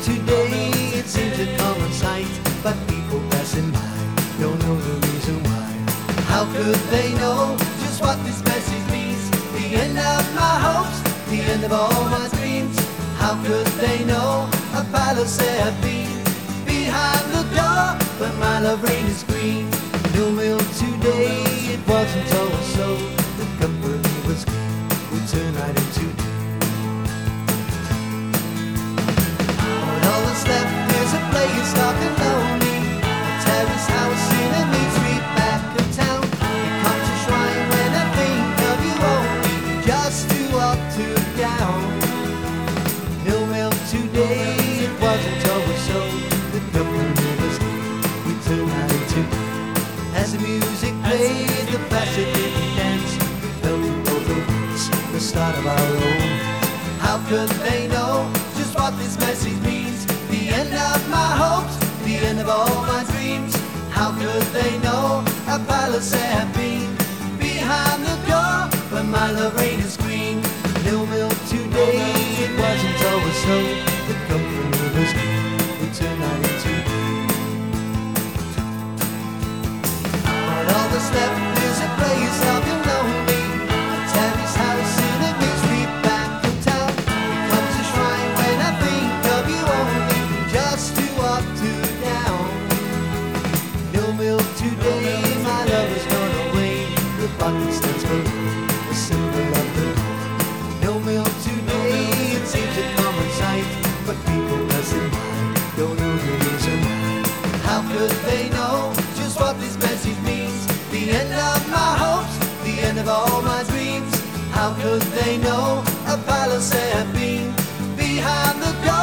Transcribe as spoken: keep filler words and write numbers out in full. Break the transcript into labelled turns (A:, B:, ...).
A: today, it seems a common sight, but people passing by don't know the reason why. How could they know just what this message means? The end of my hopes, the end of all my dreams. How could they know a palace there had been behind the door when my love reign is green? No milk today, it wasn't always so. The company was good, we turned right into day. But all that's left is a place dark and lonely, a terrace house in a mean street back of town. It comes a shrine when I think of you only, just too up, too down. No milk today, it wasn't always so. The company was good, we turned right into day. As the music played, the bastard didn't dance. We felt in both our hearts the start of our own. How could they know just what this message means? The end of my hopes, the end of all my dreams. How could they know a palace there had been behind the door when my love reign is green? No milk today, it wasn't always so. The company was good, we turned right into day. All that's left is a place of your lonely, a terrace house in a big street back of town. Becomes a shrine when I think of you only, just too up, too down. No milk today, my love has gone away. The bucket stands below, a symbol of the law. No milk today, it seems a common sight, but people passing by don't know the reason why. How could they know just what this message means? The end of my hopes, the end of all my dreams. How could they know a palace there had been behind the door